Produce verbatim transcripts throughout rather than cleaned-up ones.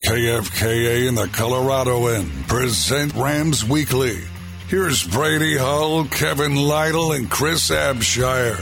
K F K A and the Colorado End present Rams Weekly. Here's Brady Hull, Kevin Lytle, and Chris Abshire.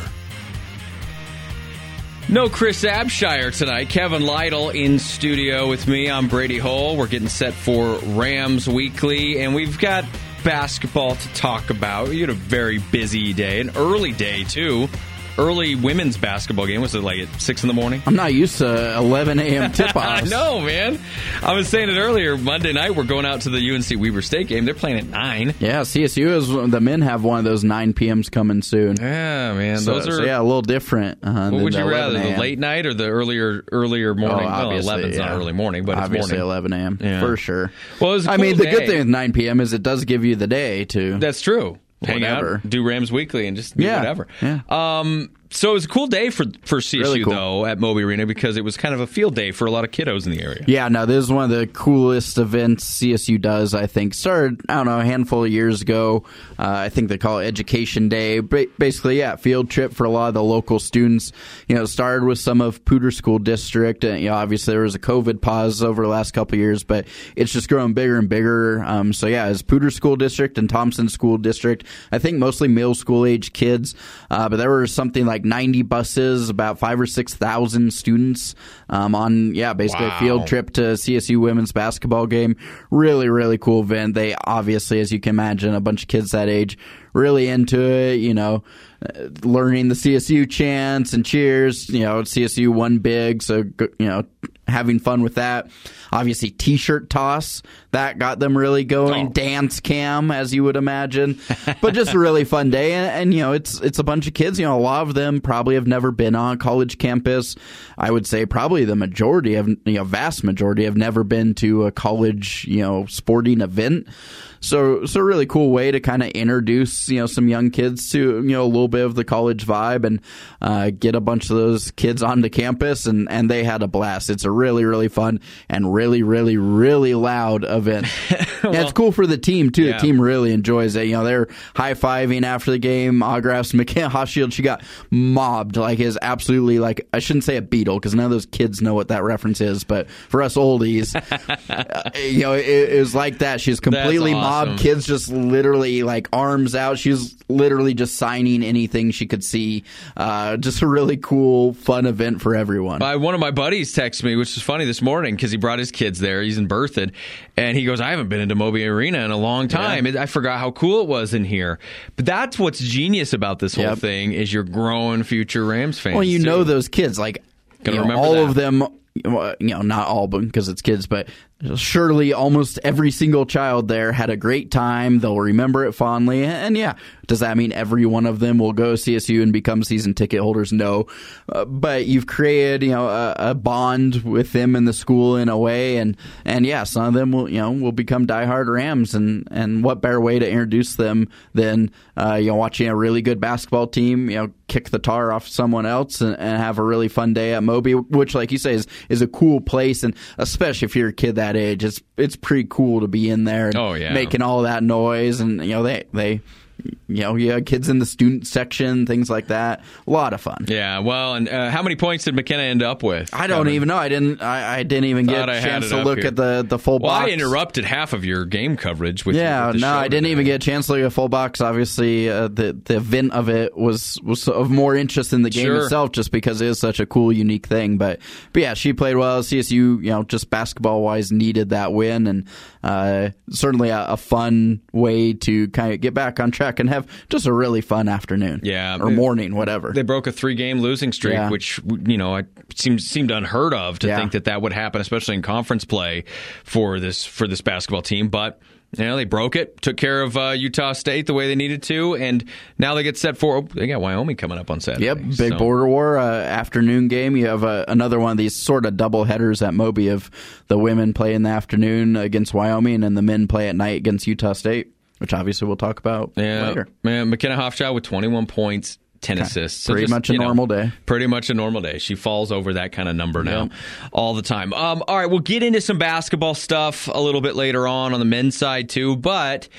No Chris Abshire tonight. Kevin Lytle in studio with me. I'm Brady Hull. We're getting set for Rams Weekly, and we've got basketball to talk about. We had a very busy day, an early day, too. Early women's basketball game. Was it like at six in the morning? I'm not used to eleven a.m. tip-offs. I know, man. I was saying it earlier. Monday night, we're going out to the U N C Weber State game. They're playing at nine. Yeah, C S U is the men have one of those nine p.m.s coming soon. Yeah, man. So, those are so yeah, a little different. Uh, what would you the rather, the late night or the earlier earlier morning? Oh, well, obviously, eleven's yeah. not early morning, but obviously it's morning. eleven a.m. Yeah. for sure. Well, it was a I cool mean, the day. good thing with nine p.m. is it does give you the day to. That's true. Hang whatever. out, do Rams Weekly, and just do yeah. whatever. Yeah. Um, so it was a cool day for for C S U, Really cool. though, at Moby Arena, because it was kind of a field day for a lot of kiddos in the area. Yeah, no, this is one of the coolest events C S U does, I think. Started, I don't know, a handful of years ago. Uh, I think they call it Education Day. Ba- basically, yeah, field trip for a lot of the local students. You know, started with some of Poudre School District. And, you know, obviously there was a COVID pause over the last couple of years, but it's just growing bigger and bigger. Um, so, yeah, it's Poudre School District and Thompson School District. I think mostly middle school age kids. Uh, but there were something like ninety buses, about five or six thousand students um, on, yeah, basically Wow. a field trip to C S U women's basketball game. Really, really cool event. They obviously, as you can imagine, a bunch of kids that age really into it, you know, uh, learning the C S U chants and cheers. You know, C S U won big, so, you know, having fun with that. Obviously, T-shirt toss, that got them really going. Oh. Dance cam, as you would imagine. But just a really fun day. And, and, you know, it's it's a bunch of kids. You know, a lot of them probably have never been on a college campus. I would say probably the majority of, you know, vast majority have never been to a college, you know, sporting event. So it's so a really cool way to kind of introduce, you know, some young kids to, you know, a little bit of the college vibe and uh, get a bunch of those kids onto campus, and, and they had a blast. It's a really, really fun and really, really, really loud event. Well, and it's cool for the team, too. yeah. The team really enjoys it. You know, they're high-fiving after the game. Autographs. McKenna Hochschild, she got mobbed. Like, is absolutely, like, I shouldn't say a beetle because none of those kids know what that reference is, but for us oldies, uh, you know, it, it was like that. She's completely That's awesome. mobbed. Kids just literally, like, arms out. She was literally just signing anything she could see. Uh, just a really cool, fun event for everyone. Uh, one of my buddies texted me, which is funny this morning because he brought his kids there. He's in Berthoud, and he goes, I haven't been into Moby Arena in a long time. Yeah. I forgot how cool it was in here. But that's what's genius about this whole Yep. thing is you're growing future Rams fans. Well, you too. know those kids. Like, Gonna you know, remember all that. of them, well, you know, not all of them because it's kids, but surely almost every single child there had a great time. They'll remember it fondly. And yeah, does that mean every one of them will go C S U and become season ticket holders? No. Uh, but you've created, you know, a, a bond with them in the school in a way. And, and yeah, some of them will, you know, will become diehard Rams. And, and what better way to introduce them than, uh, you know, watching a really good basketball team, you know, kick the tar off someone else and, and have a really fun day at Moby, which, like you say, is, is a cool place. And especially if you're a kid that age, it's it's pretty cool to be in there and Oh, yeah. making all that noise. And, you know, they, they you know, yeah, kids in the student section, things like that. A lot of fun. Yeah, well, and uh, how many points did McKenna end up with? I don't Kevin? even know. I didn't. I, I didn't even Thought get I a had chance it to up look here. at the, the full Well, box. I interrupted half of your game coverage with Yeah, with the no, show I didn't today. even get a chance to look at full box. Obviously, uh, the the event of it was was of more interest in the game Sure. itself, just because it is such a cool, unique thing. But but yeah, she played well. C S U, you know, just basketball wise, needed that win, and uh, certainly a, a fun way to kind of get back on track and have just a really fun afternoon. Yeah, or morning, whatever. They broke a three-game losing streak, Yeah. which, you know, it seemed seemed unheard of to Yeah. think that that would happen, especially in conference play for this for this basketball team. But you know, they broke it, took care of uh, Utah State the way they needed to, and now they get set for. Oh, they got Wyoming coming up on Saturday. Yep, big so. border war uh, afternoon game. You have uh, another one of these sort of double headers at Moby of the women play in the afternoon against Wyoming and the men play at night against Utah State, which obviously we'll talk about Yeah, later. man, McKenna Hofschild with twenty-one points, ten assists. So Pretty just, much a you know, normal day. Pretty much a normal day. She falls over that kind of number now Yep. all the time. Um, all right, we'll get into some basketball stuff a little bit later on on the men's side too, but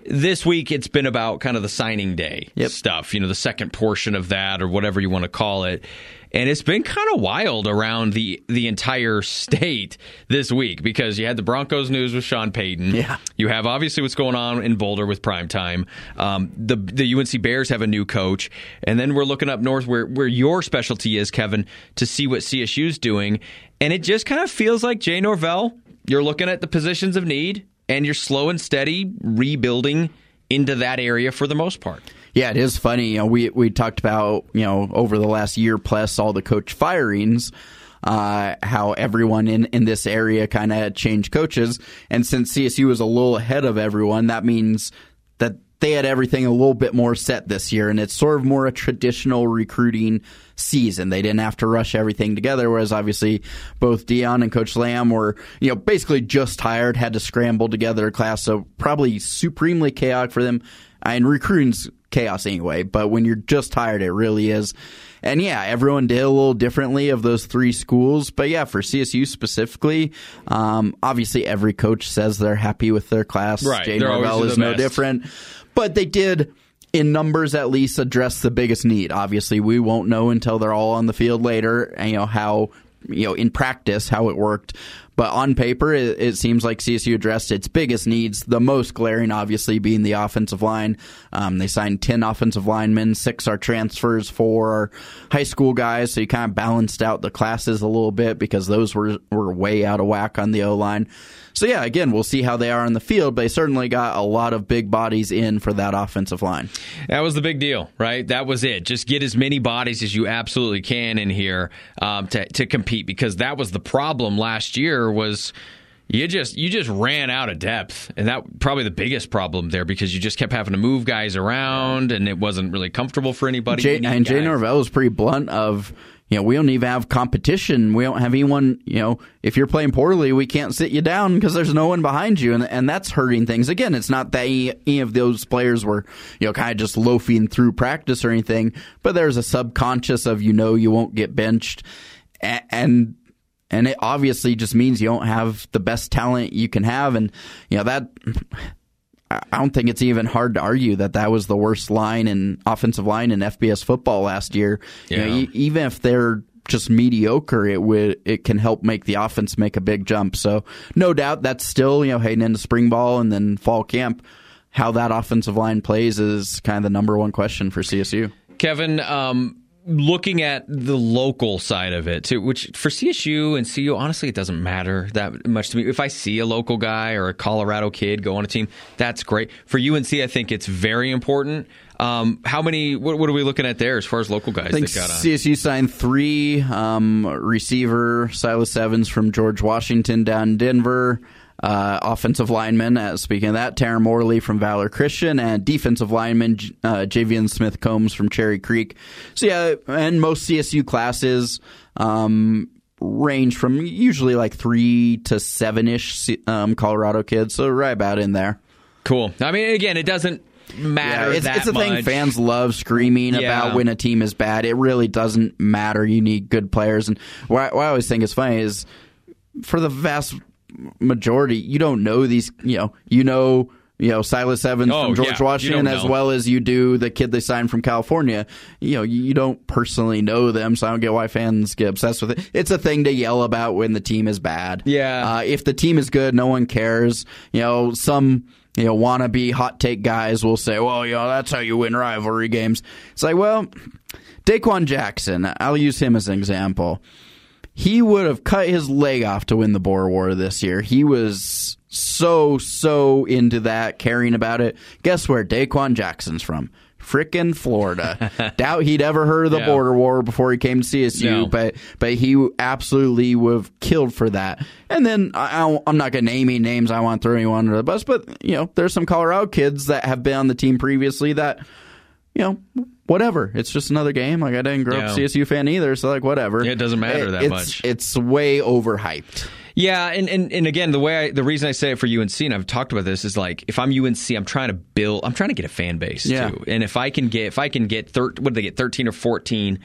this week it's been about kind of the signing day yep. stuff, you know, the second portion of that or whatever you want to call it. And it's been kind of wild around the the entire state this week because you had the Broncos news with Sean Payton. Yeah. You have obviously what's going on in Boulder with primetime. Um, the the U N C Bears have a new coach. And then we're looking up north where, where your specialty is, Kevin, to see what C S U's doing. And it just kind of feels like Jay Norvell, you're looking at the positions of need and you're slow and steady rebuilding into that area for the most part. Yeah, it is funny. You know, we we talked about, you know, over the last year plus all the coach firings, uh, how everyone in, in this area kind of changed coaches. And since C S U was a little ahead of everyone, that means that they had everything a little bit more set this year. And it's sort of more a traditional recruiting season. They didn't have to rush everything together, whereas obviously both Dion and Coach Lamb were, you know, basically just hired, had to scramble together a class. So probably supremely chaotic for them. And recruiting's chaos anyway, but when you're just hired, it really is. And yeah, everyone did a little differently of those three schools. But yeah, for C S U specifically, um, obviously every coach says they're happy with their class. Right. Jay Norvell is no different. But they did, in numbers at least, address the biggest need. Obviously, we won't know until they're all on the field later, and, you know, how, you know, in practice, how it worked. But on paper, it, it seems like C S U addressed its biggest needs, the most glaring, obviously, being the offensive line. Um, they signed ten offensive linemen, six are transfers, four are high school guys, so you kind of balanced out the classes a little bit because those were, were way out of whack on the O-line. So, yeah, again, we'll see how they are on the field, but they certainly got a lot of big bodies in for that offensive line. That was the big deal, right? That was it. Just get as many bodies as you absolutely can in here um, to, to compete, because that was the problem last year was you just you just ran out of depth. And that probably the biggest problem there because you just kept having to move guys around and it wasn't really comfortable for anybody. Jay, and Jay Norvell was pretty blunt of, you know, we don't even have competition. We don't have anyone, you know, if you're playing poorly, we can't sit you down because there's no one behind you. And and that's hurting things. Again, it's not that any, any of those players were, you know, kind of just loafing through practice or anything, but there's a subconscious of, you know, you won't get benched. And, and And it obviously just means you don't have the best talent you can have. And, you know, that, I don't think it's even hard to argue that that was the worst line in offensive line in F B S football last year. Yeah. You know, e- even if they're just mediocre, it would, it can help make the offense make a big jump. So no doubt that's still, you know, heading into spring ball and then fall camp, how that offensive line plays is kind of the number one question for C S U. Kevin, um, looking at the local side of it, too, which for C S U and C U, honestly, it doesn't matter that much to me. If I see a local guy or a Colorado kid go on a team, that's great. For U N C, I think it's very important. Um, how many, what, what are we looking at there as far as local guys I think that got on? C S U signed three, um, receiver Silas Evans from George Washington down in Denver. Uh, offensive lineman, uh, speaking of that, Taryn Morley from Valor Christian, and defensive lineman uh, Javian Smith Combs from Cherry Creek. So yeah, and most C S U classes um, range from usually like three to seven-ish um, Colorado kids, so right about in there. Cool. I mean, again, it doesn't matter yeah, it's, that it's a much. thing fans love screaming Yeah. about when a team is bad. It really doesn't matter. You need good players. And what I, what I always think is funny is for the vast majority, you don't know these, you know, you know, you know, Silas Evans Oh, from George yeah, Washington you don't as know. well as you do the kid they signed from California. You know, you don't personally know them, so I don't get why fans get obsessed with it. It's a thing to yell about when the team is bad. Yeah. Uh, if the team is good, no one cares. You know, some, you know, wannabe hot take guys will say, well, you know, that's how you win rivalry games. It's like, well, Daquan Jackson, I'll use him as an example. He would have cut his leg off to win the Boer War this year. He was so, so into that, caring about it. Guess where Daquan Jackson's from? Frickin' Florida. Doubt he'd ever heard of the Yeah. Border War before he came to C S U, No. but but he absolutely would have killed for that. And then I, I, I'm not going to name any names. I want to throw anyone under the bus, but you know, there's some Colorado kids that have been on the team previously that, you know, whatever. It's just another game. Like, I didn't grow Yeah. up a C S U fan either, so like whatever. It doesn't matter that it's, much. It's way overhyped. Yeah, and, and, and again, the way I, the reason I say it for U N C, and I've talked about this, is like if I'm U N C, I'm trying to build, I'm trying to get a fan base Yeah. too. And if I can get, if I can get, thir- what did they get, thirteen or fourteen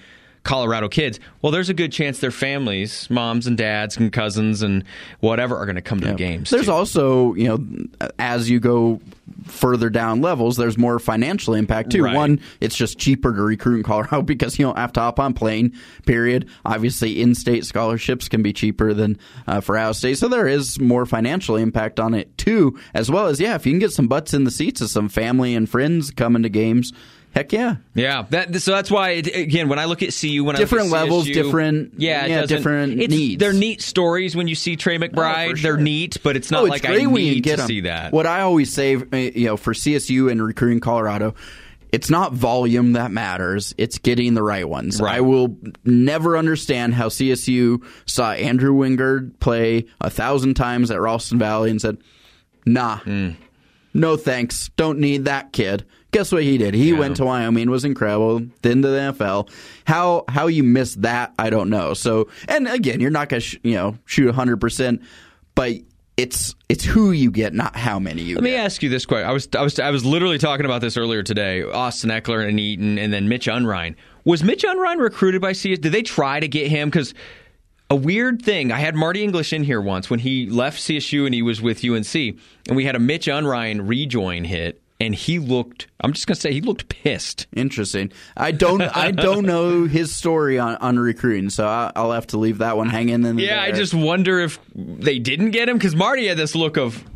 Colorado kids. Well, there's a good chance their families, moms and dads and cousins and whatever, are going to come to yeah. the games. There's too. also, you know, as you go further down levels, there's more financial impact too. Right. One, it's just cheaper to recruit in Colorado because you don't have to hop on plane, period. Obviously, in-state scholarships can be cheaper than uh, for out-of-state, so there is more financial impact on it too, as well as, yeah, if you can get some butts in the seats of some family and friends coming to games, heck yeah. Yeah. That, so that's why, again, when I look at C U, when different I look at levels, C S U, different, yeah, yeah different it's, needs. They're neat stories when you see Trey McBride. Oh, sure. They're neat, but it's not oh, it's like great I when you need get to them. see that. What I always say, you know, for C S U and recruiting Colorado, it's not volume that matters. It's getting the right ones. Right. I will never understand how C S U saw Andrew Wingard play a thousand times at Ralston Valley and said, nah, mm. no thanks. Don't need that kid. Guess what he did? He yeah. went to Wyoming, was incredible, then to the N F L. How how you missed that, I don't know. So, and again, you're not going to sh- you know shoot one hundred percent, but it's it's who you get, not how many you Let get. me ask you this question. I was I was I was literally talking about this earlier today. Austin Eckler and Eaton, and then Mitch Unrein. Was Mitch Unrein recruited by C S U? Did they try to get him? Because a weird thing, I had Marty English in here once when he left C S U and he was with U N C, and we had a Mitch Unrein rejoin hit. And he looked, I'm just going to say, he looked pissed. Interesting. I don't I don't know his story on, on recruiting, so I, I'll have to leave that one hanging in the Yeah, air. I just wonder if they didn't get him, because Marty had this look of,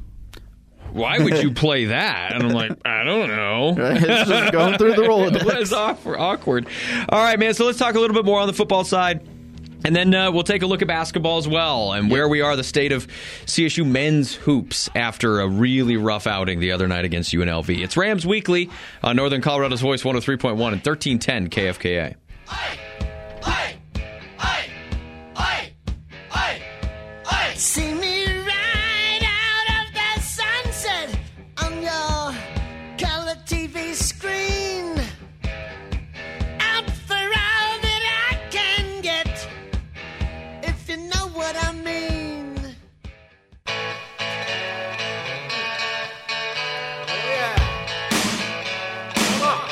why would you play that? And I'm like, I don't know. It's just going through the Rolodex. It's awkward. All right, man, so let's talk a little bit more on the football side. And then uh, we'll take a look at basketball as well and where we are, the state of C S U men's hoops after a really rough outing the other night against U N L V. It's Rams Weekly on Northern Colorado's Voice one oh three point one and thirteen ten K F K A. Aye, aye, aye, aye, aye, aye. See me ride out of the sunset on your color T V screen. Out for all that I can get, if you know what I mean. Yeah. Come on.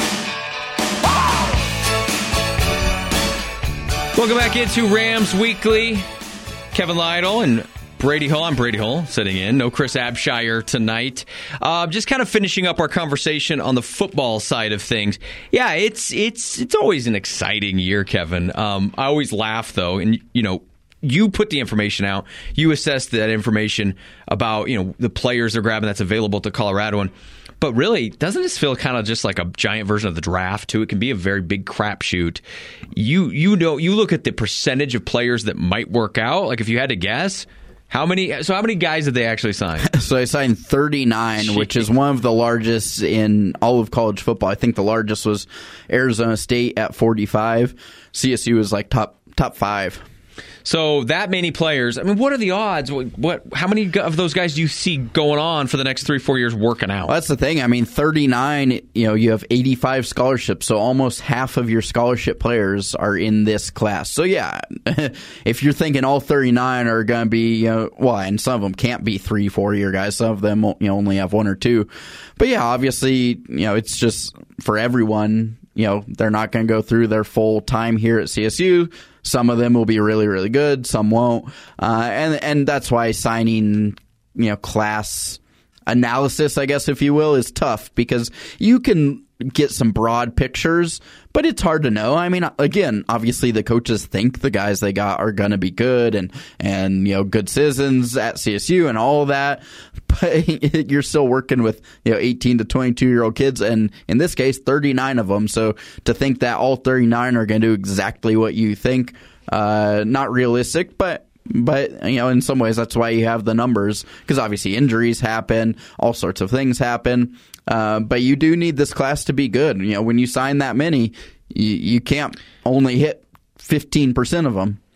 Welcome back into Rams Weekly. Kevin Lytle and Brady Hull. I'm Brady Hull sitting in. No Chris Abshire tonight. Uh, just kind of finishing up our conversation on the football side of things. Yeah, it's it's it's always an exciting year, Kevin. Um, I always laugh though, and you know, you put the information out. You assess that information about you know the players they're grabbing that's available to Coloradoan. But really, doesn't this feel kind of just like a giant version of the draft, too? It can be a very big crapshoot. You you know, you look at the percentage of players that might work out. Like, if you had to guess, how many? So, how many guys did they actually sign? So, they signed thirty-nine, Jeez. Which is one of the largest in all of college football. I think the largest was Arizona State at forty-five. C S U was like top top five. So that many players. I mean, what are the odds? What, what? How many of those guys do you see going on for the next three, four years working out? Well, that's the thing. I mean, thirty-nine. You know, you have eighty-five scholarships, so almost half of your scholarship players are in this class. So yeah, if you're thinking all thirty-nine are going to be, you know, well, and some of them can't be three, four year guys. Some of them, you know, only have one or two. But yeah, obviously, you know, it's just for everyone. You know, they're not going to go through their full time here at C S U. Some of them will be really, really good. Some won't. Uh, and and that's why signing, you know, class analysis, I guess, if you will, is tough because you can get some broad pictures, but it's hard to know. I mean, again, obviously the coaches think the guys they got are going to be good and, and, you know, good citizens at C S U and all of that, but you're still working with, you know, eighteen to twenty-two year old kids. And in this case, thirty-nine of them. So to think that all thirty-nine are going to do exactly what you think, uh, not realistic, but But, you know, in some ways, that's why you have the numbers, because obviously injuries happen, all sorts of things happen. Uh, but you do need this class to be good. You know, when you sign that many, you, you can't only hit fifteen percent of them.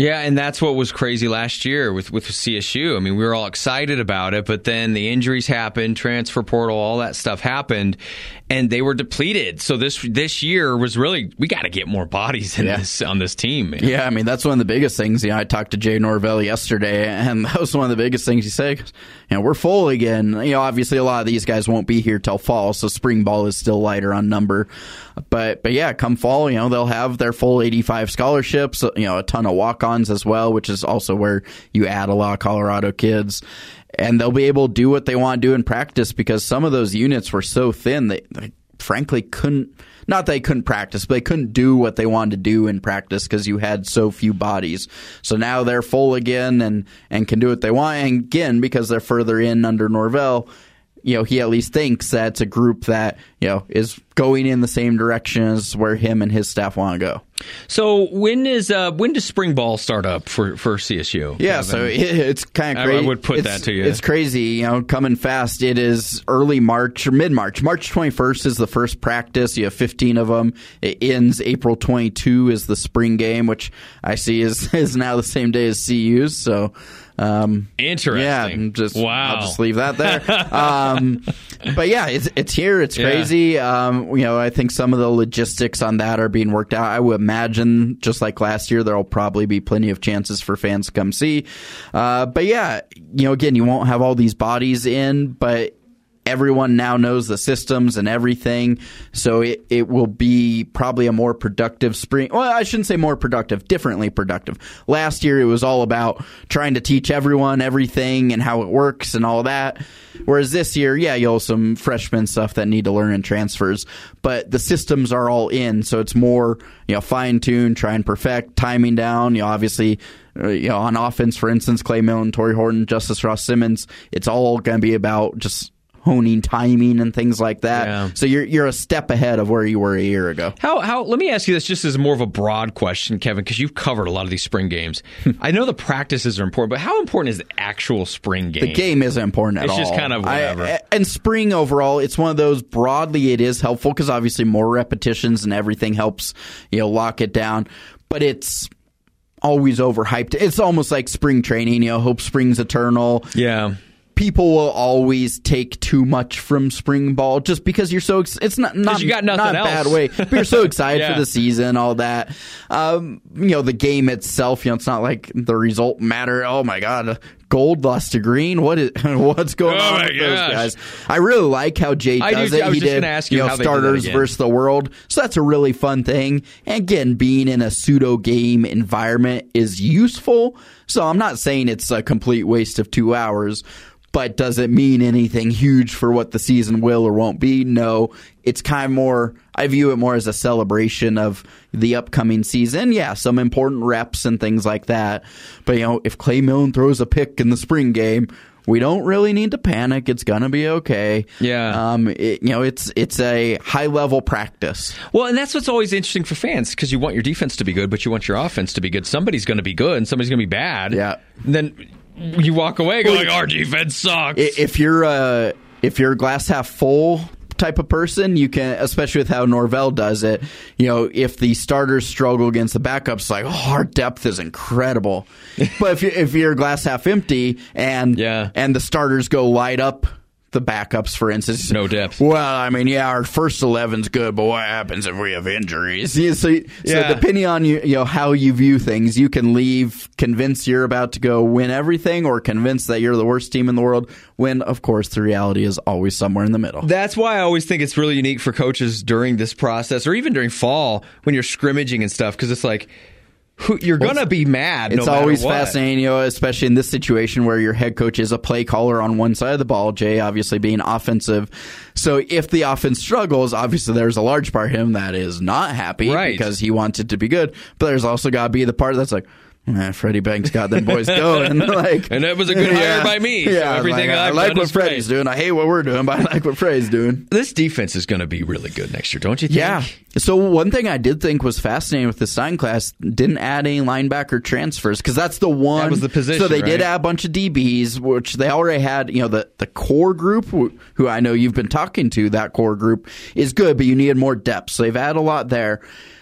Yeah, and that's what was crazy last year with, with C S U. I mean, we were all excited about it, but then the injuries happened, transfer portal, all that stuff happened, and they were depleted. So this this year was really, we got to get more bodies in yeah. this on this team, man. Yeah, I mean, that's one of the biggest things. You know, I talked to Jay Norvell yesterday, and that was one of the biggest things he said. You know, we're full again. You know, obviously a lot of these guys won't be here till fall, so spring ball is still lighter on number. But, but yeah, come fall, you know, they'll have their full eighty-five scholarships, you know, a ton of walk-ons as well, which is also where you add a lot of Colorado kids. And they'll be able to do what they want to do in practice because some of those units were so thin they, they frankly couldn't, not that they couldn't practice, but they couldn't do what they wanted to do in practice because you had so few bodies. So now they're full again and, and can do what they want. And again, because they're further in under Norvell, you know, he at least thinks that it's a group that, you know, is going in the same direction as where him and his staff want to go. So when is uh, when does spring ball start up for, for C S U? Yeah, Kevin? so it, it's kind of crazy. I would put it's, that to you. It's crazy, you know, coming fast. It is early March or mid-March. March twenty-first is the first practice. You have fifteen of them. It ends April twenty-second is the spring game, which I see is, is now the same day as C U's. So, um, interesting. Yeah, just, wow. I'll just leave that there. um, but yeah, it's it's here. It's crazy. Yeah. Um, you know, I think some of the logistics on that are being worked out. I would imagine, just like last year, there will probably be plenty of chances for fans to come see. Uh, but yeah, you know, again, you won't have all these bodies in, but everyone now knows the systems and everything, so it, it will be probably a more productive spring. Well, I shouldn't say more productive, differently productive. Last year, it was all about trying to teach everyone everything and how it works and all that. Whereas this year, yeah, you'll have some freshman stuff that need to learn in transfers, but the systems are all in, so it's more, you know, fine-tune, try and perfect, timing down. You know, obviously, uh, you know, on offense, for instance, Clay Millen, Torrey Horton, Justice Ross Simmons, it's all going to be about just honing timing and things like that. Yeah. So you're you're a step ahead of where you were a year ago. How how? Let me ask you this, just as more of a broad question, Kevin, because you've covered a lot of these spring games. I know the practices are important, but how important is the actual spring game? The game isn't important at it's all. It's just kind of whatever. I, and spring overall, it's one of those broadly it is helpful because obviously more repetitions and everything helps, you know, lock it down. But it's always overhyped. It's almost like spring training. You know, hope spring's eternal. Yeah. People will always take too much from spring ball just because you're so ex- it's not not, you got nothing not a else. bad way, but you're so excited yeah. for the season, all that. Um, you know, the game itself, you know, it's not like the result matter. Oh my God, gold lost to green. What is what's going oh on with those guys? I really like how Jay I does do, it. I was he just did gonna ask you, you know how they starters did that again. versus the world, so that's a really fun thing. And again, being in a pseudo game environment is useful. So I'm not saying it's a complete waste of two hours. But does it mean anything huge for what the season will or won't be? No. It's kind of more, I view it more as a celebration of the upcoming season. Yeah, some important reps and things like that. But, you know, if Clay Millen throws a pick in the spring game, we don't really need to panic. It's going to be okay. Yeah. Um, it, you know, it's it's a high-level practice. Well, and that's what's always interesting for fans because you want your defense to be good, but you want your offense to be good. Somebody's going to be good and somebody's going to be bad. Yeah. And then you walk away going, our defense sucks. If you're a, if you're a glass half full type of person, you can, especially with how Norvell does it, you know, if the starters struggle against the backups, like, oh, our depth is incredible. But if, you, if you're glass half empty and yeah. and the starters go light up the backups, for instance. No depth. Well, I mean, yeah, our first eleven's good, but what happens if we have injuries? Yeah, so, so yeah. depending on you, you know how you view things, you can leave convinced you're about to go win everything, or convinced that you're the worst team in the world. When, of course, the reality is always somewhere in the middle. That's why I always think it's really unique for coaches during this process, or even during fall when you're scrimmaging and stuff, because it's like, Who, you're well, going to be mad. It's no always what. fascinating, you know, especially in this situation where your head coach is a play caller on one side of the ball, Jay obviously being offensive. So if the offense struggles, obviously there's a large part of him that is not happy right. because he wants it to be good. But there's also got to be the part that's like, man, Freddie Banks got them boys going. like, and that was a good yeah, hire by me. So yeah, everything like, I I've like done what is great. Freddie's doing. I hate what we're doing, but I like what Freddie's doing. This defense is going to be really good next year, don't you think? Yeah. So one thing I did think was fascinating with the sign class, didn't add any linebacker transfers, because that's the one. That was the position, So they right? did add a bunch of D Bs, which they already had. You know, the, the core group, who, who I know you've been talking to, that core group is good, but you needed more depth. So they've added a lot there.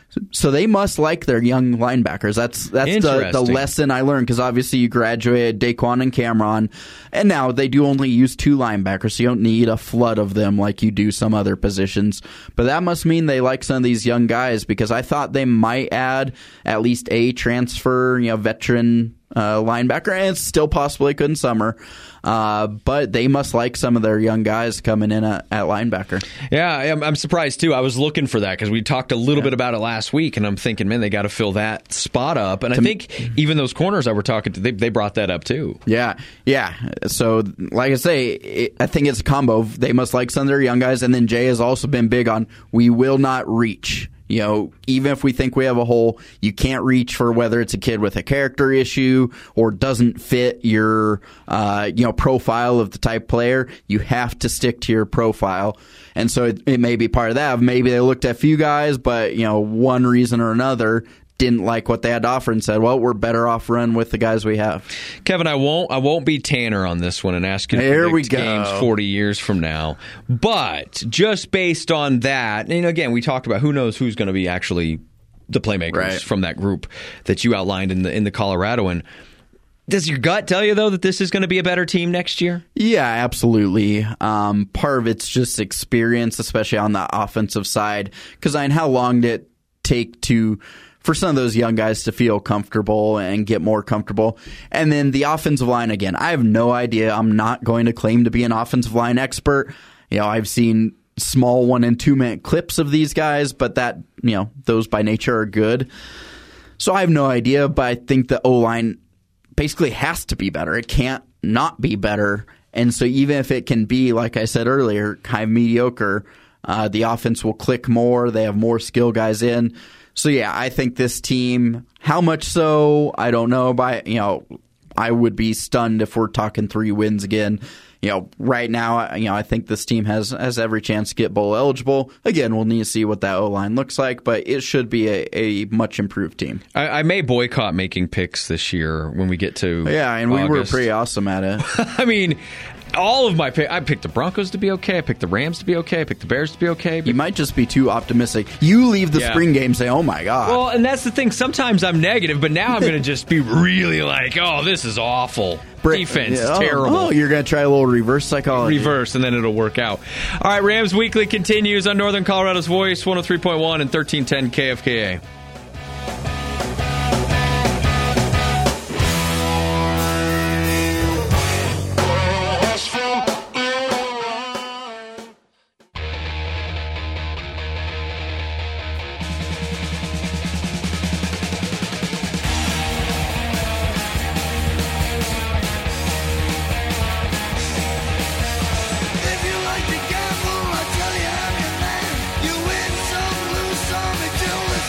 So they must like their young linebackers. That's that's the, the lesson I learned, because obviously you graduated Daquan and Cameron, and now they do only use two linebackers, so you don't need a flood of them like you do some other positions. But that must mean they like some of these young guys, because I thought they might add at least a transfer, you know, veteran uh, linebacker, and it's still possible they could in summer. Uh, but they must like some of their young guys coming in at, at linebacker. Yeah, I'm, I'm surprised too. I was looking for that because we talked a little yeah. bit about it last week, and I'm thinking, man, they got to fill that spot up. And to I think m- even those corners I were talking to, they, they brought that up too. Yeah, yeah. So, like I say, it, I think it's a combo. They must like some of their young guys, and then Jay has also been big on we will not reach. You know, even if we think we have a hole, you can't reach for whether it's a kid with a character issue or doesn't fit your, uh, you know, profile of the type player. You have to stick to your profile. And so it, it may be part of that. Maybe they looked at a few guys, but, you know, one reason or another didn't like what they had to offer and said, well, we're better off run with the guys we have. Kevin, I won't I won't be Tanner on this one and ask you to Here predict we go. games forty years from now. But just based on that, and again, we talked about who knows who's going to be actually the playmakers right. from that group that you outlined in the in the Coloradoan. Does your gut tell you, though, that this is going to be a better team next year? Yeah, absolutely. Um, part of it's just experience, especially on the offensive side. Because I mean, how long did it take to for some of those young guys to feel comfortable and get more comfortable? And then the offensive line, again, I have no idea. I'm not going to claim to be an offensive line expert. You know, I've seen small one and two minute clips of these guys, but that, you know, those by nature are good. So I have no idea, but I think the O-line basically has to be better. It can't not be better. And so even if it can be, like I said earlier, kind of mediocre, uh, the offense will click more. They have more skill guys in. So, yeah, I think this team, how much so, I don't know. But, you know, I would be stunned if we're talking three wins again. You know, right now, you know, I think this team has, has every chance to get bowl eligible. Again, we'll need to see what that O-line looks like, but it should be a, a much improved team. I, I may boycott making picks this year when we get to Yeah, and August. we were pretty awesome at it. I mean, all of my picks, I picked the Broncos to be okay. I picked the Rams to be okay. I picked the Bears to be okay. You might just be too optimistic. You leave the Yeah. spring game saying, oh, my God. Well, and that's the thing. Sometimes I'm negative, but now I'm going to just be really like, oh, this is awful. Defense Yeah, is oh, terrible. Oh, you're going to try a little reverse psychology. Reverse, and then it'll work out. All right, Rams Weekly continues on Northern Colorado's Voice, one oh three point one and thirteen ten K F K A. If you like to gamble, I tell you I'm your man. You win some, lose some, it's all the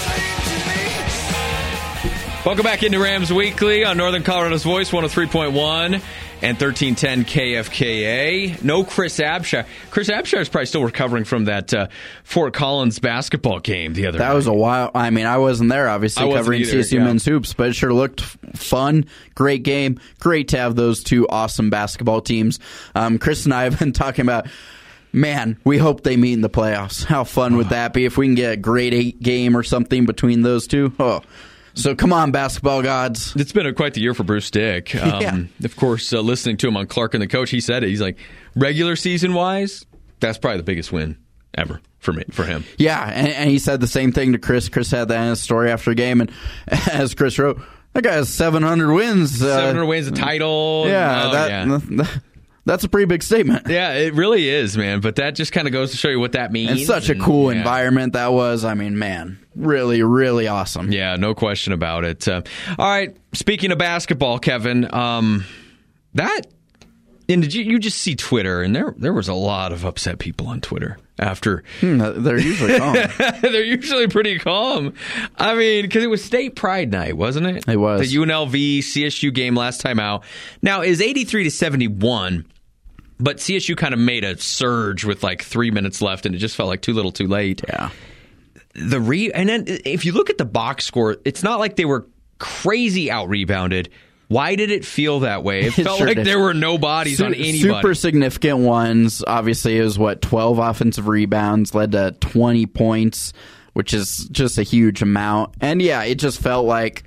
same to me. Welcome back into Rams Weekly on Northern Colorado's Voice, one oh three point one and thirteen ten K F K A. No Chris Abshire. Chris Abshire is probably still recovering from that uh, Fort Collins basketball game the other That night. was a while. I mean, I wasn't there, obviously, I wasn't covering either, C S U yeah. men's hoops, but it sure looked f- fun. Great game. Great to have those two awesome basketball teams. Um, Chris and I have been talking about, man, we hope they meet in the playoffs. How fun would that be if we can get a grade eight game or something between those two? Oh, so come on, basketball gods. It's been a, quite the year for Bruce Dick. Um, Yeah. Of course, uh, listening to him on Clark and the Coach, he said it. He's like, regular season-wise, that's probably the biggest win ever for me, for him. Yeah, and, and he said the same thing to Chris. Chris had that in his story after the game, and as Chris wrote, that guy has seven hundred wins. Uh, seven hundred wins, a title. Yeah, Oh, that, yeah. that- that's a pretty big statement. Yeah, it really is, man. But that just kind of goes to show you what that means. And such a cool yeah. environment that was. I mean, man, really, really awesome. Yeah, no question about it. Uh, all right, speaking of basketball, Kevin, um, that and did you you just see Twitter? And there there was a lot of upset people on Twitter after. Hmm, they're usually calm. They're usually pretty calm. I mean, because it was State Pride Night, wasn't it? It was. The U N L V C S U game last time out. Now is eighty-three to seventy-one. But C S U kind of made a surge with like three minutes left, and it just felt like too little, too late. Yeah. The re and then if you look at the box score, it's not like they were crazy out rebounded. Why did it feel that way? It It felt sure like did. there were no bodies Su- on anybody. Super significant ones. Obviously, it was what twelve offensive rebounds led to twenty points. which is just a huge amount. And yeah, it just felt like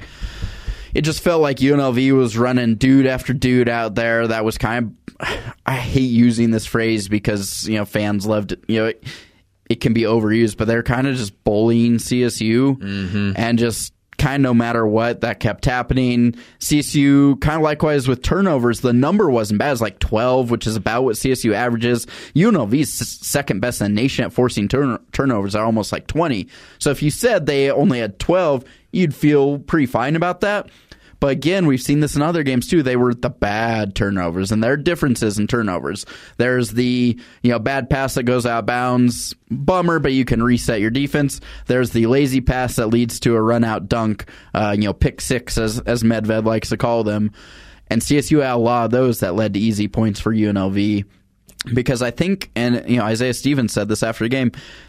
it just felt like U N L V was running dude after dude out there. That was kind of, I hate using this phrase because, you know, fans loved it, you know, it, it can be overused, but they're kind of just bullying C S U mm-hmm. and just kind of no matter what, that kept happening. C S U, kind of likewise with turnovers, the number wasn't bad. It was like twelve, which is about what C S U averages. U N L V is second best in the nation at forcing turn- turnovers at almost like twenty. So if you said they only had twelve, you'd feel pretty fine about that. But again, we've seen this in other games too. They were the bad turnovers, and there are differences in turnovers. There's the, you know, bad pass that goes out of bounds, bummer, but you can reset your defense. There's the lazy pass that leads to a run out dunk, uh, you know, pick six as as Medved likes to call them. And C S U had a lot of those that led to easy points for U N L V. Because I think, and you know, Isaiah Stevens said this after the game,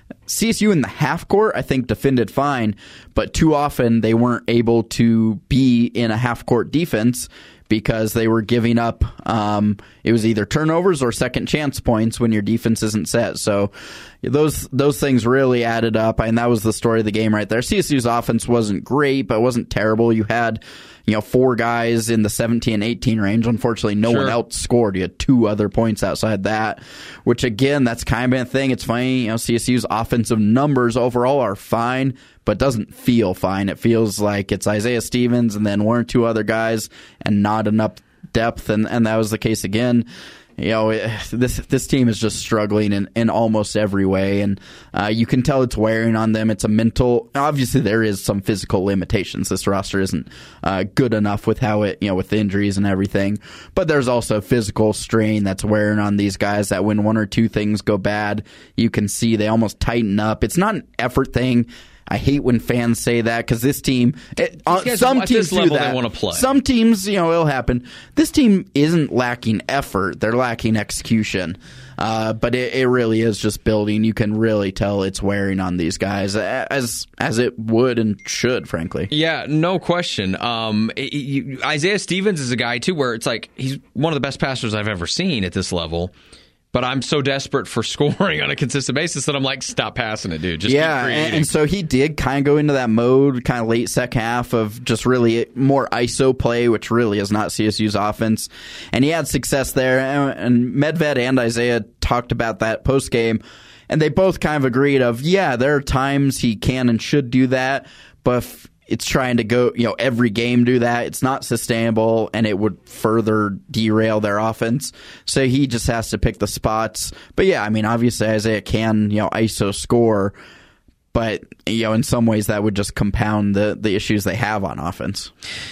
C S U in the half court, I think, defended fine, but too often they weren't able to be in a half court defense because they were giving up, um, it was either turnovers or second chance points when your defense isn't set. So those those things really added up, and that was the story of the game right there. C S U's offense wasn't great, but it wasn't terrible. You had, you know, four guys in the seventeen eighteen range. Unfortunately, no Sure. one else scored. You had two other points outside that, which, again, that's kind of a thing. It's funny, you know, C S U's offensive numbers overall are fine, but doesn't feel fine. It feels like it's Isaiah Stevens and then one or two other guys and not enough depth, and, and that was the case again. You know, this this team is just struggling in, in almost every way, and uh, you can tell it's wearing on them. It's a mental. Obviously, there is some physical limitations. This roster isn't uh, good enough with how it, you know, with the injuries and everything. But there's also physical strain that's wearing on these guys. That when one or two things go bad, you can see they almost tighten up. It's not an effort thing. I hate when fans say that because this team, it, uh, some at teams this level do that. They want to play. Some teams, you know, it'll happen. This team isn't lacking effort; they're lacking execution. Uh, but it, it really is just building. You can really tell it's wearing on these guys, as as it would and should, frankly. Yeah, no question. Um, it, you, Isaiah Stevens is a guy too, where it's like he's one of the best passers I've ever seen at this level. But I'm so desperate for scoring on a consistent basis that I'm like, stop passing it, dude. Just yeah, keep creating. And, and so he did kind of go into that mode, kind of late second half of just really more I S O play, which really is not C S U's offense. And he had success there. And, and Medved and Isaiah talked about that post game, and they both kind of agreed of, yeah, there are times he can and should do that, but if it's trying to go, you know, every game do that, it's not sustainable, and it would further derail their offense. So he just has to pick the spots. But yeah, I mean, obviously Isaiah can, you know, I S O score, but you know, in some ways that would just compound the the issues they have on offense.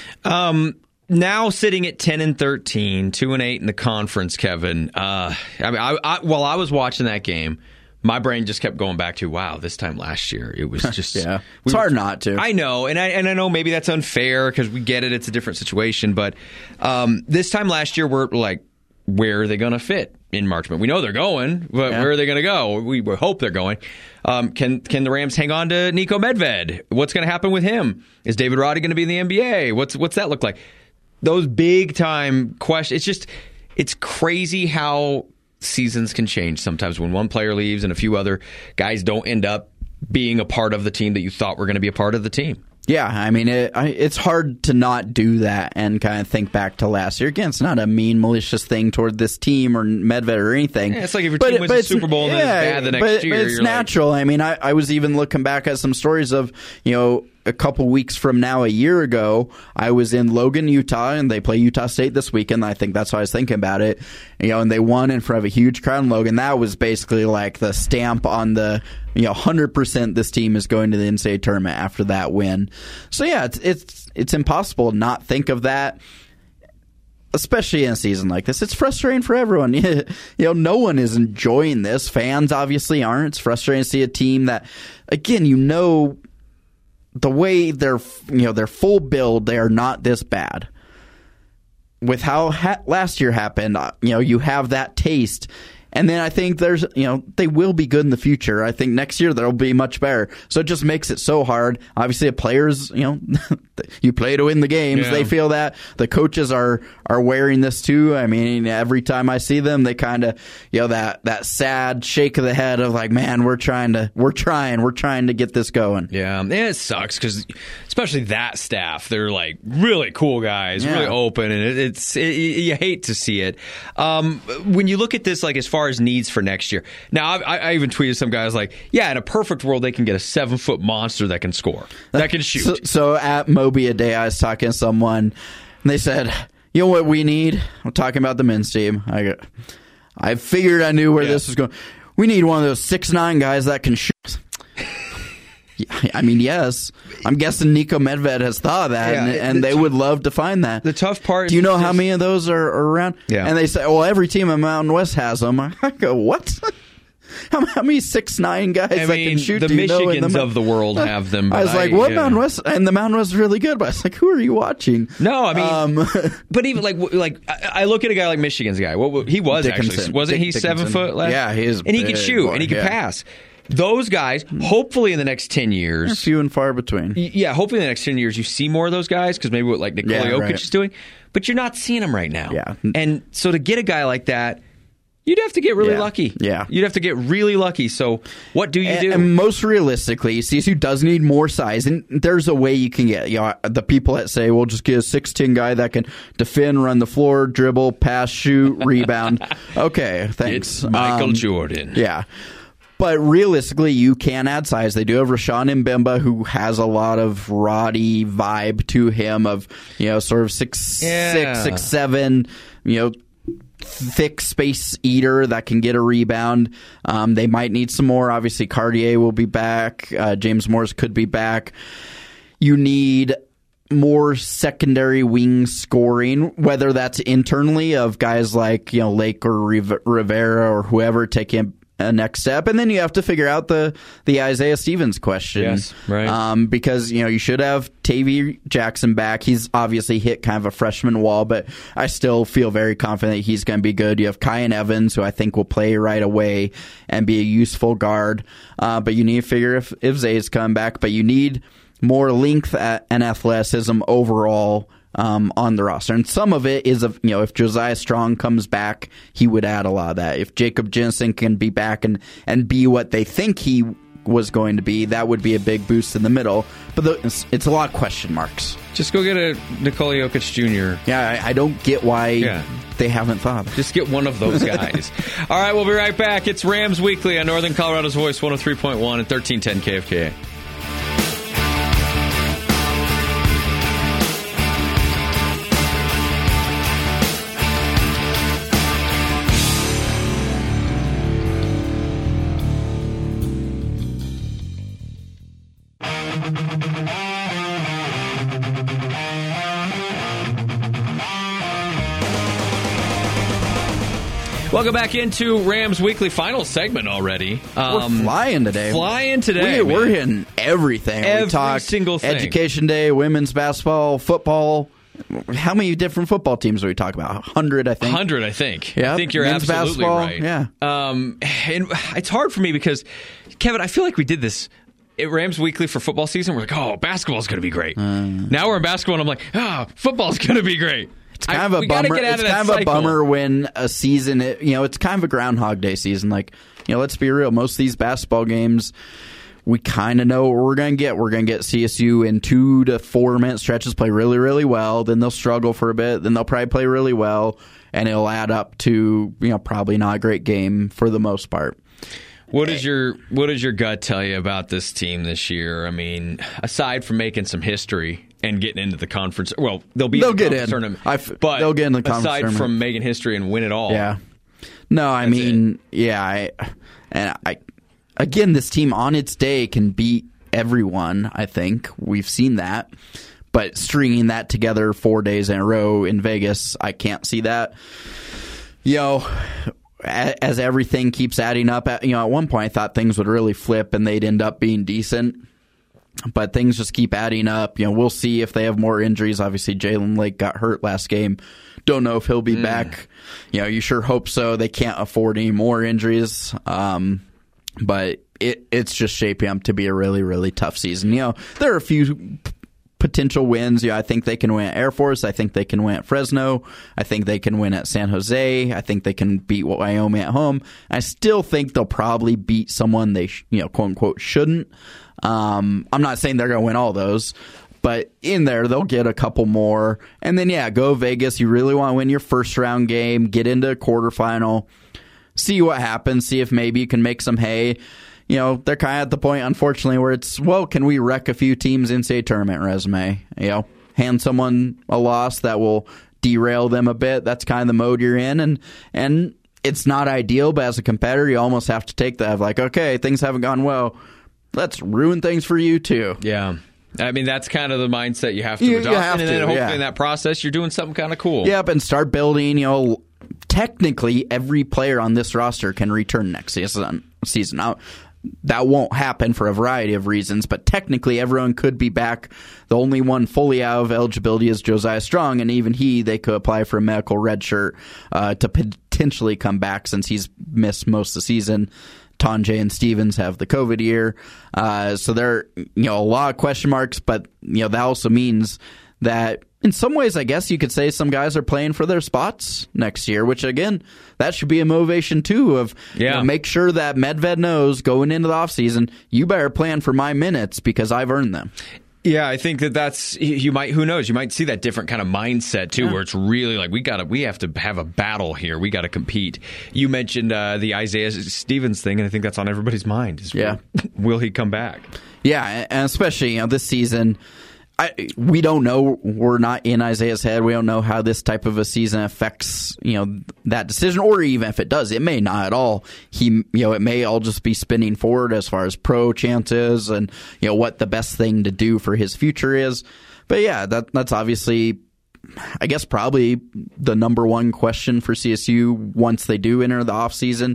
Um. Now sitting at ten and thirteen, two and eight in the conference, Kevin. Uh, I mean, I, I, while I was watching that game, my brain just kept going back to, wow, this time last year, it was just... yeah, we it's were, hard not to. I know, and I and I know maybe that's unfair because we get it, it's a different situation, but um, this time last year, we're like, where are they going to fit in March? We know they're going, but yeah. where are they going to go? We, we hope they're going. Um, can can the Rams hang on to Nico Medved? What's going to happen with him? Is David Roddy going to be in the N B A? What's What's that look like? Those big-time questions. It's just, it's crazy how seasons can change sometimes when one player leaves and a few other guys don't end up being a part of the team that you thought were going to be a part of the team. Yeah, I mean, it, I, it's hard to not do that and kind of think back to last year. Again, it's not a mean, malicious thing toward this team or Medved or anything. Yeah, it's like if your but, team wins the Super Bowl and yeah, then it's bad the next but, year. But it's you're natural. Like, I mean, I, I was even looking back at some stories of, you know, a couple weeks from now, a year ago, I was in Logan, Utah, and they play Utah State this weekend. I think that's why I was thinking about it. You know, and they won in front of a huge crowd in Logan. That was basically like the stamp on the, you know, one hundred percent this team is going to the N C double A tournament after that win. So yeah, it's it's it's impossible to not think of that, especially in a season like this. It's frustrating for everyone. You know, no one is enjoying this. Fans obviously aren't. It's frustrating to see a team that, again, you know, the way they're, you know, their full build, they are not this bad. With how ha- last year happened, you know, you have that taste, And then I think there's, you know, they will be good in the future. I think next year they'll be much better. So it just makes it so hard. Obviously, the players, you know, you play to win the games. Yeah. They feel that. The coaches are are wearing this too. I mean, every time I see them, they kind of, you know, that that sad shake of the head of like, man, we're trying to, we're trying, we're trying to get this going. Yeah, and it sucks because especially that staff, they're like really cool guys, Yeah. really open, and it, it's it, you hate to see it. Um, when you look at this, like as far as needs for next year, now I, I even tweeted some guys like, yeah, in a perfect world, they can get a seven foot monster that can score, that can shoot. So, so at Moby a day, I was talking to someone, and they said, you know what we need? I'm talking about the men's team. I go, I figured I knew where Yeah. this was going. We need one of those six nine guys that can shoot. I mean, yes. I'm guessing Nico Medved has thought of that, Yeah, and, and the they t- would love to find that. The tough part Do you is know how just- many of those are, are around? Yeah. And they say, well, every team in Mountain West has them. I go, what? How, how many six nine guys I that mean, can shoot the do you know in Michigans the, of the world have them. I but was like, what yeah. Mountain West? And the Mountain West is really good. But I was like, who are you watching? No, I mean, Um, but even like like I I look at a guy like Michigan's guy. What he was actually Dickinson. wasn't he Dick seven Dickinson. foot? Last? Yeah, he is and he big could shoot boy, and he could yeah. pass. Those guys, hopefully in the next ten years, few and far between. yeah, hopefully in the next ten years you see more of those guys because maybe what like Nikola Yeah, Jokic right. is doing, but you're not seeing them right now. Yeah. and so to get a guy like that, you'd have to get really Yeah. lucky. Yeah. you'd have to get really lucky. So what do you And, do? and most realistically, C S U does need more size, and there's a way you can get. You know, the people that say, "Well, just get a six ten guy that can defend, run the floor, dribble, pass, shoot, rebound." Okay, thanks, It's Michael Um, Jordan. Yeah. But realistically, you can add size. They do have Rashawn Mbemba, who has a lot of Roddy vibe to him of, you know, sort of six, Yeah. six, six, seven, you know, thick space eater that can get a rebound. Um, they might need some more. Obviously, Cartier will be back. Uh, James Morris could be back. You need more secondary wing scoring, whether that's internally of guys like, you know, Lake or Riv- Rivera or whoever taking a next step, and then you have to figure out the the Isaiah Stevens question. Yes, right. Um, because you know you should have Tavy Jackson back. He's obviously hit kind of a freshman wall, but I still feel very confident that he's going to be good. You have Kyan Evans, who I think will play right away and be a useful guard. Uh, but you need to figure if if Zay's coming back. But you need more length and athleticism overall um, on the roster. And some of it is, of you know, if Josiah Strong comes back, he would add a lot of that. If Jacob Jensen can be back and, and be what they think he was going to be, that would be a big boost in the middle. But the, it's, it's a lot of question marks. Just go get a Nikola Jokic Junior Yeah, I, I don't get why Yeah. they haven't thought of it. Just get one of those guys. All right, we'll be right back. It's Rams Weekly on Northern Colorado's Voice, one oh three point one and thirteen ten K F K A. Welcome back into Rams Weekly, final segment already. Um, We're flying today. Flying today. We, we're man. hitting everything. Every we talked single thing. Education Day, women's basketball, football. How many different football teams are we talking about? one hundred, I think. one hundred, I think. Yeah, I think you're men's absolutely basketball, right. yeah. Um, and it's hard for me because, Kevin, I feel like we did this at Rams Weekly for football season. We're like, oh, basketball's going to be great. Uh. Now we're in basketball, and I'm like, oh, football's going to be great. It's kind of a bummer. It's kind of a bummer when a season, you know, it's kind of a Groundhog Day season. Like, you know, let's be real. Most of these basketball games, we kind of know what we're going to get. We're going to get C S U in two to four minute stretches play really, really well. Then they'll struggle for a bit. Then they'll probably play really well, and it'll add up to, you know, probably not a great game for the most part. What does your What does your gut tell you about this team this year? I mean, aside from making some history and getting into the conference, well, they'll be They'll in the get conference in. tournament, I f- but they'll get in the conference aside tournament. from making history and win it all, Yeah. No, I That's mean, yeah, I, and I, again, this team on its day can beat everyone. I think we've seen that, but stringing that together four days in a row in Vegas, I can't see that. You know, a- as everything keeps adding up, at, you know, at one point I thought things would really flip and they'd end up being decent. but things just keep adding up. You know, we'll see if they have more injuries. Obviously, Jalen Lake got hurt last game. Don't know if he'll be mm. back. You know, you sure hope so. They can't afford any more injuries. Um, but it it's just shaping up to be a really, really tough season. You know, there are a few p- potential wins. Yeah, I think they can win at Air Force. I think they can win at Fresno. I think they can win at San Jose. I think they can beat Wyoming at home. I still think they'll probably beat someone they, sh- you know, quote unquote, shouldn't. Um, I'm not saying they're going to win all those, but in there they'll get a couple more. And then, yeah, go Vegas. You really want to win your first round game, get into a quarterfinal, see what happens, see if maybe you can make some hay. You know, they're kind of at the point, unfortunately, where it's, well, can we wreck a few teams' N C double A tournament resume? You know, hand someone a loss that will derail them a bit. That's kind of the mode you're in. And, and it's not ideal, but as a competitor, you almost have to take that of like, okay, things haven't gone well. Let's ruin things for you, too. Yeah. I mean, that's kind of the mindset you have to you, adopt. You have and to, then hopefully yeah. in that process, you're doing something kind of cool. Yep, and start building. You know, technically, every player on this roster can return next season. season. Now, that won't happen for a variety of reasons, but technically everyone could be back. The only one fully out of eligibility is Josiah Strong, and even he, they could apply for a medical red shirt uh, to potentially come back since he's missed most of the season. Tonje and Stevens have the COVID year. Uh, so there are, you know, a lot of question marks, but, you know, that also means that in some ways, I guess you could say some guys are playing for their spots next year, which, again, that should be a motivation, too, of yeah. you know, make sure that Medved knows going into the offseason, you better plan for my minutes because I've earned them. Yeah, I think that that's, you might, who knows, you might see that different kind of mindset too, yeah. where it's really like, we gotta, we have to have a battle here. We gotta compete. You mentioned uh, the Isaiah Stevens thing, and I think that's on everybody's mind. Is, yeah. Will he come back? Yeah, and especially, you know, this season, I, we don't know. We're not in Isaiah's head. We don't know how this type of a season affects, you know, that decision, or even if it does, it may not at all. He, you know, it may all just be spinning forward as far as pro chances and, you know, what the best thing to do for his future is. But yeah, that that's obviously, I guess, probably the number one question for C S U once they do enter the offseason.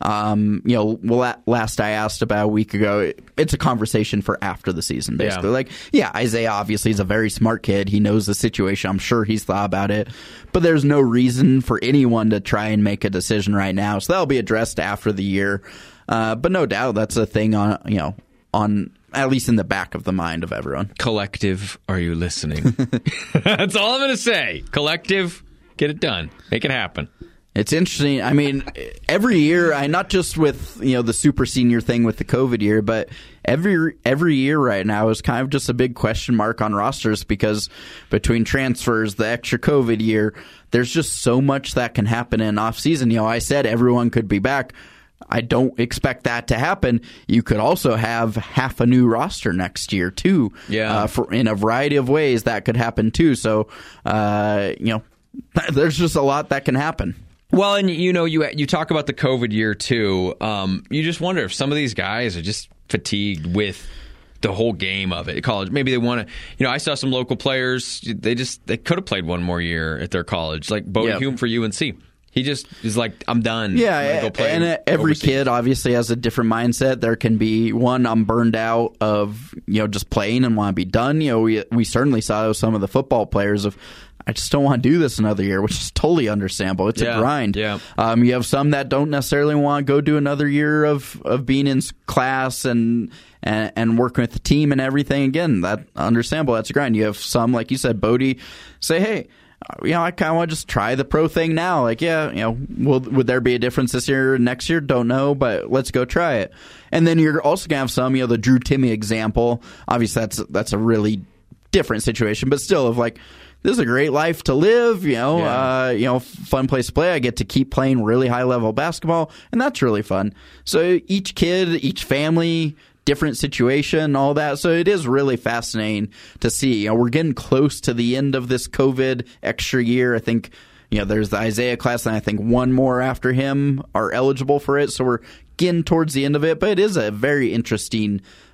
Um, you know, well, last I asked about a week ago, it's a conversation for after the season, basically. Yeah. Like, yeah, Isaiah obviously is a very smart kid. He knows the situation. I'm sure he's thought about it. But there's no reason for anyone to try and make a decision right now. So that'll be addressed after the year. Uh, but no doubt that's a thing on, you know, on at least in the back of the mind of everyone. Collective, are you listening? That's all I'm going to say. Collective, get it done. Make it happen. It's interesting. I mean, every year, I not just with, you know, the super senior thing with the COVID year, but every every year right now is kind of just a big question mark on rosters because between transfers, the extra COVID year, there's just so much that can happen in off season. You know, I said everyone could be back. I don't expect that to happen. You could also have half a new roster next year too. Yeah. Uh, for in a variety of ways that could happen too. So, uh, you know, there's just a lot that can happen. Well, and you know, you you talk about the COVID year too. Um, you just wonder if some of these guys are just fatigued with the whole game of it. College, maybe they want to. You know, I saw some local players. They just they could have played one more year at their college, like Bodie yep. Hume for U N C. He just is like, I'm done. Yeah, go play and every overseas. kid obviously has a different mindset. There can be one, I'm burned out of, you know, just playing and want to be done. You know, we we certainly saw some of the football players of, I just don't want to do this another year, which is totally understandable. It's yeah, a grind. Yeah. Um, you have some that don't necessarily want to go do another year of, of being in class and, and and working with the team and everything. Again, that's understandable. That's a grind. You have some, like you said, Bodie, say, hey, you know, I kind of want to just try the pro thing now. Like, yeah, you know, will, would there be a difference this year or next year? Don't know, but let's go try it. And then you're also going to have some, you know, the Drew Timme example. Obviously, that's that's a really different situation, but still, of like, this is a great life to live, you know, yeah. uh, you know, fun place to play. I get to keep playing really high level basketball, and that's really fun. So each kid, each family, different situation, all that. So it is really fascinating to see. You know, we're getting close to the end of this COVID extra year. I think, you know, there's the Isaiah class, and I think one more after him are eligible for it. So we're getting towards the end of it, but it is a very interesting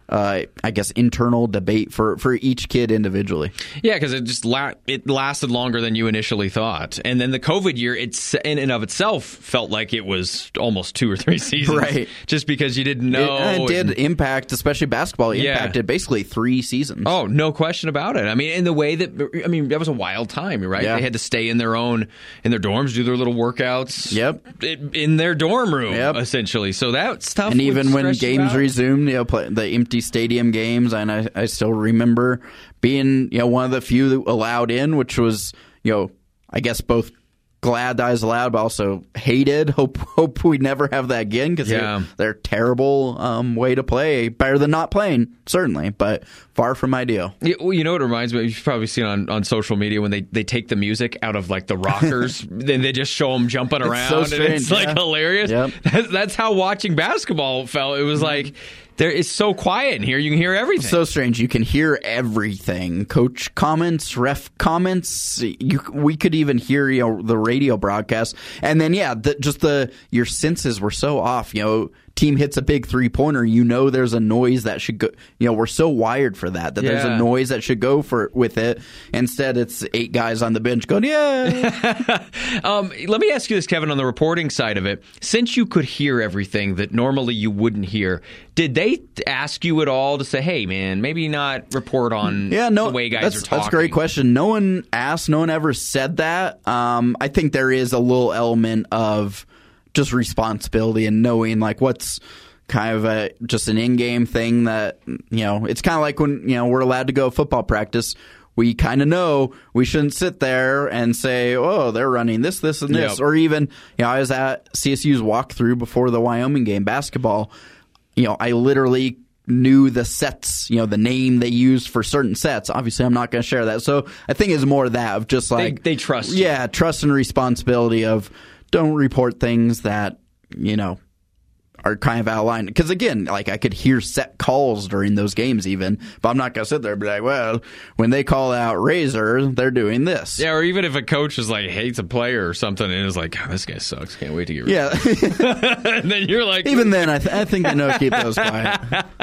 uh, I guess, internal debate for, for each kid individually. Yeah, because it just la- it lasted longer than you initially thought. And then the COVID year, it's in and of itself felt like it was almost two or three seasons. Right. Just because you didn't know. It, it did and, impact, especially basketball, it Yeah. impacted basically three seasons. Oh, no question about it. I mean, in the way that, I mean, that was a wild time, right? Yeah. They had to stay in their own, in their dorms, do their little workouts. Yep. In their dorm room, Yep. essentially. So that stuff And would even when stress you games out. resumed, you know, play, the empty stadium games, and I, I still remember being, you know, one of the few that allowed in, which was, you know, I guess both glad that I was allowed, but also hated. Hope hope we never have that again because Yeah. they're, they're a terrible um, way to play. Better than not playing, certainly, but far from ideal. Yeah, well, you know what it reminds me of? You've probably seen on, on social media when they, they take the music out of like the rockers, then they just show them jumping around, so and strange, it's like yeah. hilarious. Yep. That's, that's how watching basketball felt. It was like there is so quiet in here, you can hear everything. So strange. You can hear everything. Coach comments, ref comments. You, we could even hear, you know, the radio broadcast. And then, yeah, the, just the your senses were so off. You know, team hits a big three pointer. You know, there's a noise that should go. You know, we're so wired for that. That there's Yeah. a noise that should go for with it. Instead, it's eight guys on the bench going, yeah. Um, let me ask you this, Kevin, on the reporting side of it. Since you could hear everything that normally you wouldn't hear, did they ask you at all to say, hey, man, maybe not report on Yeah, no, the way guys that's, are talking? That's a great question. No one asked. No one ever said that. Um, I think there is a little element of just responsibility and knowing like what's kind of a just an in-game thing that, you know, it's kind of like when, you know, we're allowed to go football practice. We kind of know we shouldn't sit there and say, oh, they're running this, this, and this. Yep. Or even, you know, I was at C S U's walkthrough before the Wyoming game, basketball. You know, I literally knew the sets, you know, the name they used for certain sets. Obviously, I'm not going to share that. So I think it's more of that of just like. They, they trust you. Yeah, trust and responsibility of don't report things that, you know, are kind of out of line. Because again, like I could hear set calls during those games even, but I'm not going to sit there and be like, well, when they call out Razor, they're doing this. Yeah, or even if a coach is like hates a player or something and is like, oh, this guy sucks, can't wait to get rid Yeah. of him. And then you're like, Even then, I, th- I think they know to keep those quiet.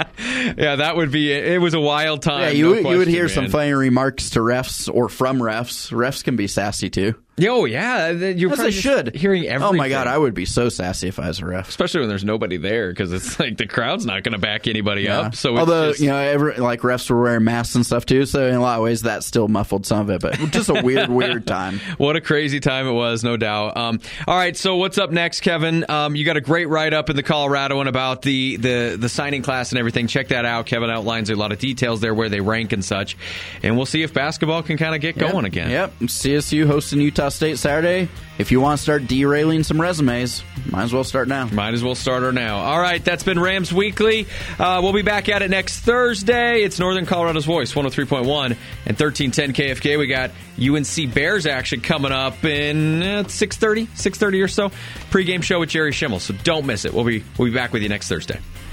yeah, that would be it. It was a wild time. Yeah, you, no would- you would question, hear some man. funny remarks to refs or from refs. Refs can be sassy too. Oh, yeah. You're As probably they just should. hearing everything. Oh my God, I would be so sassy if I was a ref. Especially when there's nobody there because it's like the crowd's not going to back anybody Yeah. up. So it's although just, you know, every, like refs were wearing masks and stuff too, so in a lot of ways that still muffled some of it. But just a weird, weird time. what a crazy time it was, no doubt. Um, all right, so what's up next, Kevin? Um, you got a great write up in the Coloradoan about the, the the signing class and everything. Check that out. Kevin outlines a lot of details there where they rank and such, and we'll see if basketball can kind of get Yep. going again. Yep. C S U hosting Utah State Saturday. If you want to start derailing some resumes, might as well start now. Might as well start her now. All right, that's been Rams Weekly. Uh, we'll be back at it next Thursday. It's Northern Colorado's Voice, one oh three point one and thirteen ten K F K. We got U N C Bears action coming up in uh, six thirty, six thirty or so. Pre-game show with Jerry Schimmel, so don't miss it. We'll be, we'll be back with you next Thursday.